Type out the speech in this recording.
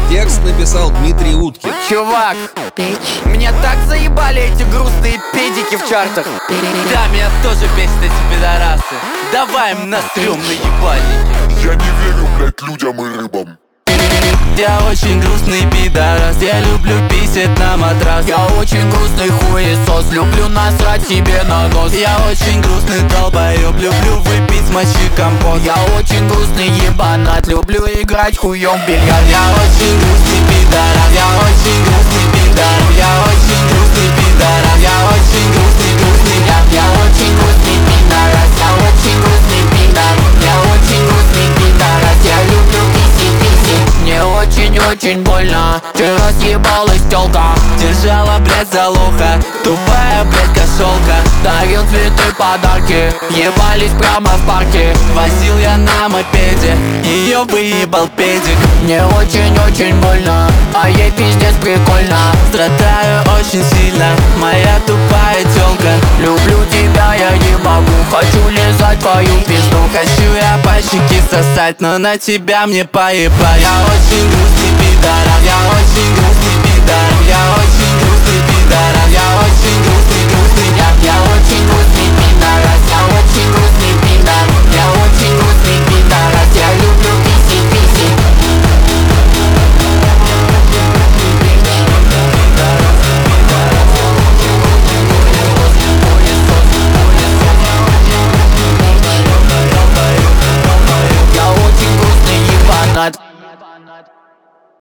Текст написал Дмитрий Уткин. Чувак, меня так заебали эти грустные педики в чартах. Да, меня тоже бесит эти пидорасы. Давай им настрем на ебальники. Я не верю, блядь, людям и рыбам. Я очень грустный пидорас, я люблю писать на матрас. Я очень грустный хуесос, люблю насрать себе на нос. Я очень грустный долбоёб, люблю выпить с мочи компот. Я очень грустный ебанат, люблю играть хуём в бильярд. Я очень грустный пидорас, я очень грустный пидорас. Я очень грустный пидорас, я очень грустный, я очень грустный пидорас. Я очень грустный пидорас, я очень грустный пидорас. Я люблю писать. Мне очень больно, вчера съебалась тёлка. Держала, блядь, за лохо, тупая, блядь, кошелка. Дарил цветы, подарки, ебались прямо в парке. Возил я на мопеде, её выебал педик. Мне очень больно, а ей пиздец прикольно. Страдаю очень сильно, моя тупая тёлка. Люблю тебя, я не могу, хочу лизать твою пизду. Хочу я по щеке сосать, но на тебя мне поебать. Я очень грустный пидорас, я очень грустный пидорас, я очень грустный пидорас, я